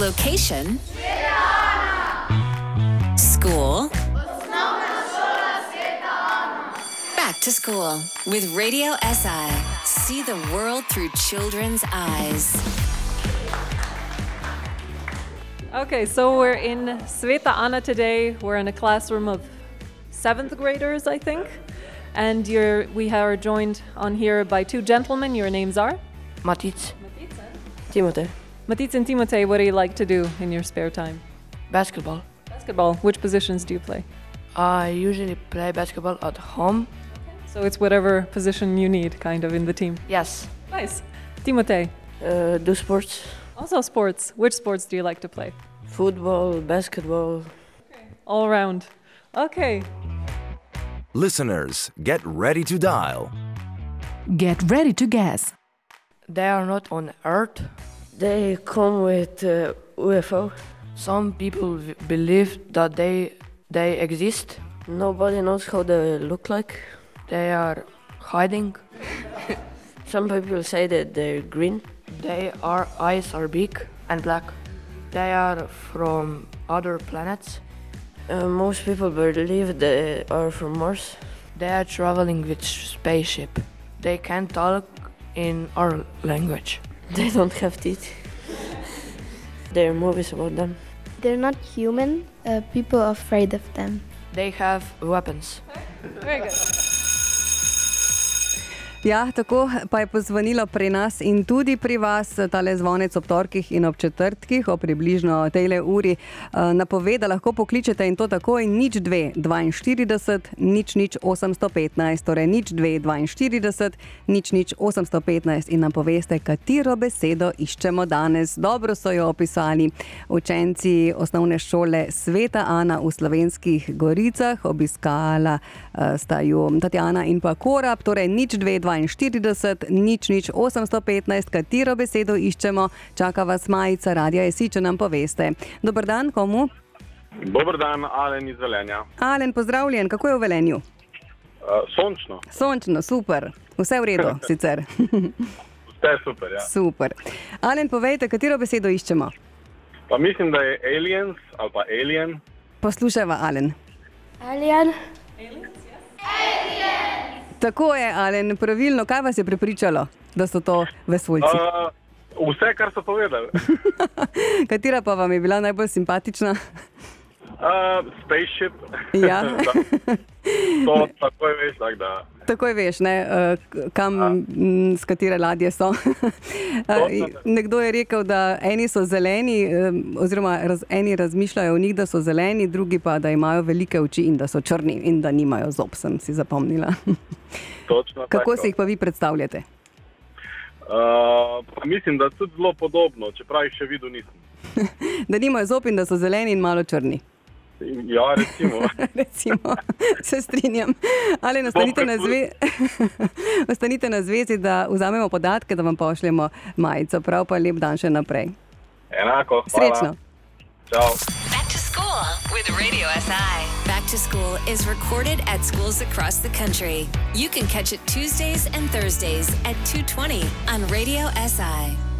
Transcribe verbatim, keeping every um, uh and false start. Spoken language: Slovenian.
Location. School. Back to school with Radio S I. See the world through children's eyes. Okay, so we're in Sveta Ana today. We're in a classroom of seventh graders, I think. And you're, we are joined on here by two gentlemen. Your names are? Matic. Timotej. Matic and Timotej, what do you like to do in your spare time? Basketball. Basketball. Which positions do you play? I usually play basketball at home. So it's whatever position you need, kind of, in the team? Yes. Nice. Timotej? Uh, do sports. Also sports. Which sports do you like to play? Football, basketball. Okay. All around. Okay. Listeners, get ready to dial. Get ready to guess. They are not on Earth. They come with uh, U F O. Some people v- believe that they they exist. Nobody knows how they look like. They are hiding. Some people say that they're green. Their eyes are big and black. They are from other planets. Uh, most people believe they are from Mars. They are traveling with spaceship. They can talk in our language. They don't have teeth. There are movies about them. They're not human. Uh, people are afraid of them. They have weapons. Very good. Ja, tako pa je pozvonilo pri nas in tudi pri vas tale zvonec ob torkih in ob četrtkih, o približno tejle uri napove, da lahko pokličete in to takoj nič dve dvainštirideset nič nič osemsto petnajst, torej nič dve dvainštirideset nič nič osemsto petnajst in nam poveste, katero besedo iščemo danes. Dobro so jo opisali učenci osnovne šole Sveta Ana v Slovenskih Goricah. Obiskala sta ju Tatjana in pa Korab, torej nič dve dvainštirideset nič nič osemsto petnajst, katero besedo iščemo. Čaka vas Majica, Radia S I, če nam poveste. Dober dan, komu? Dober dan, Alen iz Velenja. Alen, pozdravljen, kako je v Velenju? Uh, sončno. Sončno, super. Vse v redu, sicer. Vse super, ja. Super. Alen, povejte, katero besedo iščemo? Pa mislim, da je aliens ali pa alien. Poslušajva, Alen. Alien. Tako je, Alen, pravilno. Kaj vas je prepričalo, da so to vesoljci? Uh, vse, kar so povedali. Katera pa vam je bila najbolj simpatična? Uh, spaceship. Ja. To takoj veš, tak da. Takoj veš, ne, kam, m, s katere ladje so. Nekdo je rekel, da eni so zeleni, oziroma raz, eni razmišljajo o njih, da so zeleni, drugi pa, da imajo velike oči in da so črni in da nimajo zob, sem si zapomnila. Točno. Kako si jih pa vi predstavljate? Uh, pa mislim, da tudi zelo podobno, čeprav jih še videl nisem. Da nimajo zob in da so zeleni in malo črni. Ja, recimo. recimo, se strinjam. Ali ostanite na, zve... ostanite na zvezi, da vzamemo podatke, da vam pošljemo Majico. Prav pa lep dan še naprej. Enako, hvala. Srečno. Ciao. Back to school with Radio S I. Back to School is recorded at schools across the country. You can catch it Tuesdays and Thursdays at two twenty on Radio S I.